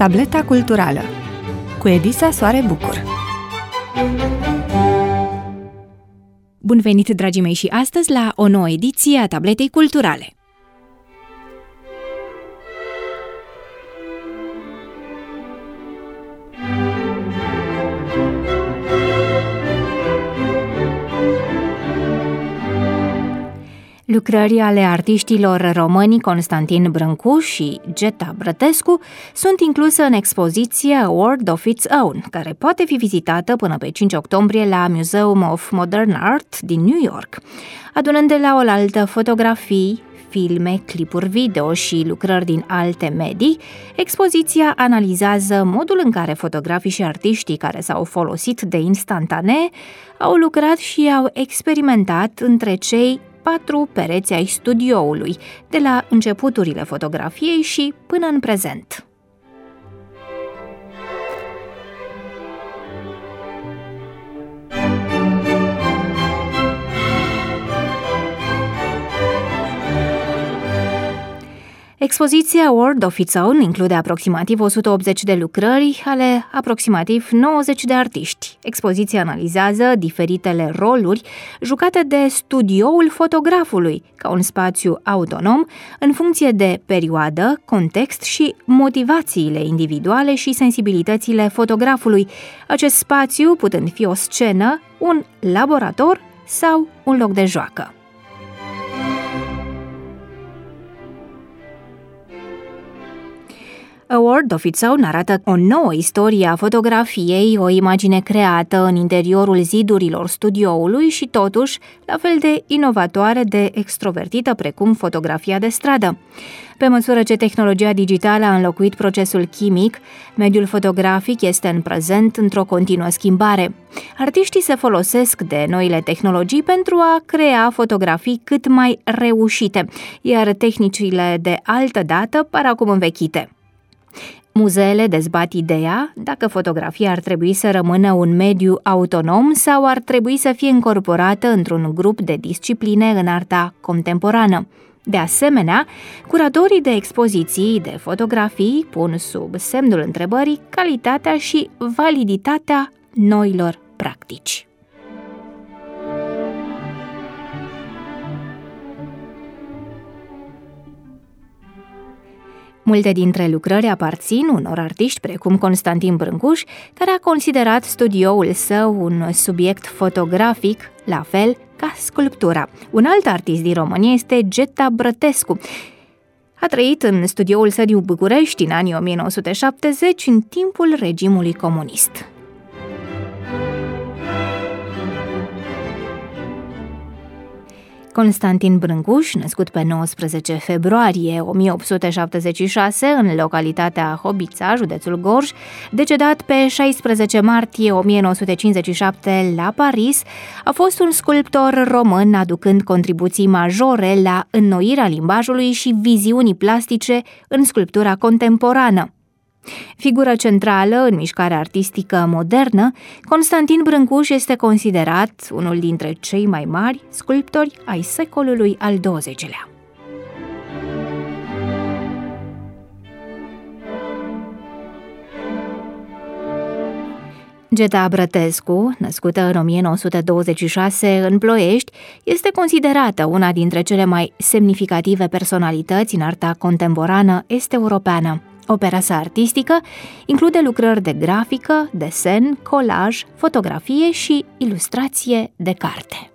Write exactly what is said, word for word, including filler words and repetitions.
Tableta culturală cu Edisa Soare Bucur. Bun venit, dragii mei, și astăzi la o nouă ediție a Tabletei culturale. Lucrări ale artiștilor români Constantin Brâncuș și Geta Brătescu sunt incluse în expoziția A World of Its Own, care poate fi vizitată până pe cinci octombrie la Museum of Modern Art din New York. Adunând de la oaltă fotografii, filme, clipuri video și lucrări din alte medii, expoziția analizează modul în care fotografii și artiștii care s-au folosit de instantanee au lucrat și au experimentat între cei patru pereți ai studioului, de la începuturile fotografiei și până în prezent. Expoziția World of Its Own include aproximativ o sută optzeci de lucrări ale aproximativ nouăzeci de artiști. Expoziția analizează diferitele roluri jucate de studioul fotografului, ca un spațiu autonom, în funcție de perioadă, context și motivațiile individuale și sensibilitățile fotografului, acest spațiu putând fi o scenă, un laborator sau un loc de joacă. A World of Its Own arată o nouă istorie a fotografiei, o imagine creată în interiorul zidurilor studioului și totuși la fel de inovatoare, de extrovertită precum fotografia de stradă. Pe măsură ce tehnologia digitală a înlocuit procesul chimic, mediul fotografic este în prezent într-o continuă schimbare. Artiștii se folosesc de noile tehnologii pentru a crea fotografii cât mai reușite, iar tehnicile de altă dată par acum învechite. Muzeele dezbat ideea dacă fotografia ar trebui să rămână un mediu autonom sau ar trebui să fie incorporată într-un grup de discipline în arta contemporană. De asemenea, curatorii de expoziții de fotografii pun sub semnul întrebării calitatea și validitatea noilor practici. Multe dintre lucrări aparțin unor artiști precum Constantin Brâncuș, care a considerat studioul său un subiect fotografic, la fel ca sculptura. Un alt artist din România este Geta Brătescu. A trăit în studioul său din București în anii o mie nouă sute șaptezeci, în timpul regimului comunist. Constantin Brâncuș, născut pe nouăsprezece februarie o mie opt sute șaptezeci și șase în localitatea Hobița, județul Gorj, decedat pe șaisprezece martie o mie nouă sute cincizeci și șapte la Paris, a fost un sculptor român aducând contribuții majore la înnoirea limbajului și viziunii plastice în sculptura contemporană. Figură centrală în mișcarea artistică modernă, Constantin Brâncuș este considerat unul dintre cei mai mari sculptori ai secolului al douăzecilea. Geta Brătescu, născută în o mie nouă sute douăzeci și șase în Ploiești, este considerată una dintre cele mai semnificative personalități în arta contemporană est-europeană. Opera sa artistică include lucrări de grafică, desen, colaj, fotografie și ilustrație de carte.